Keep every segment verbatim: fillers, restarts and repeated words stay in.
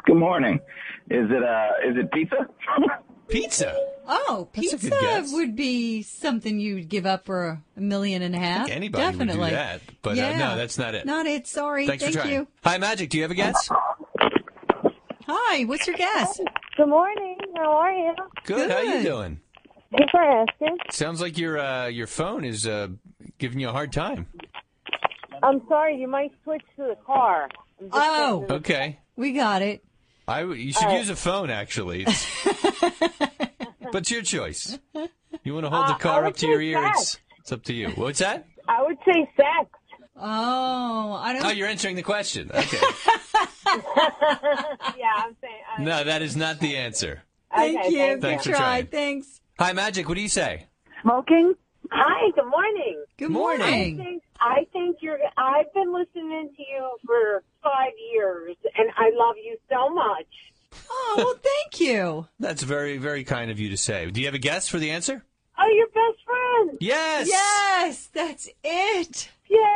Good morning. Is it uh is it pizza? Pizza. Oh, That's a good pizza guess. would be something you'd give up for a million and a half. I think anybody Definitely. would do that. But yeah. uh, no, that's not it. Not it. Sorry. Thanks Thank for trying. you. Hi, Magic. Do you have a guess? Hi. What's your guess? Good morning. How are you? Good. How you Good. doing? Thanks for asking. Sounds like your uh, your phone is uh, giving you a hard time. I'm sorry, you might switch to the car. I'm just Oh. getting to the- Okay. We got it. I w- you should All right. use a phone, actually. It's- but it's your choice. You want to hold Uh, the I car would up to your say ear? It's, sex. it's up to you. What's that? I would say sex. Oh, I don't. Oh, you're answering the question. Okay. Yeah, I'm saying. Uh, No, that is not the answer. Thank okay, you. thank Thanks Good for try. trying. Thanks. Hi, Magic. What do you say? Smoking? Hi, good morning. Good Morning. I morning. think, I think you're, I've been listening to you for five years, and I love you so much. Oh, well, thank you. That's very, very kind of you to say. Do you have a guess for the answer? Oh, your best friend. Yes. Yes, that's it.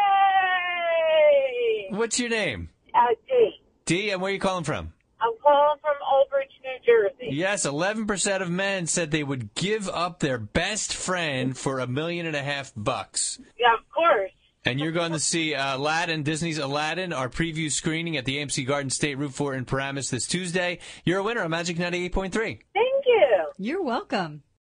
Yay! What's your name? Uh, D. D, and where are you calling from? I'm calling from Old Bridge, New Jersey. Yes, eleven percent of men said they would give up their best friend for a million and a half bucks. Yeah, of course. And you're going to see uh, Aladdin, Disney's Aladdin, our preview screening at the A M C Garden State Route four in Paramus this Tuesday. You're a winner of Magic ninety-eight point three. Thank you. You're welcome.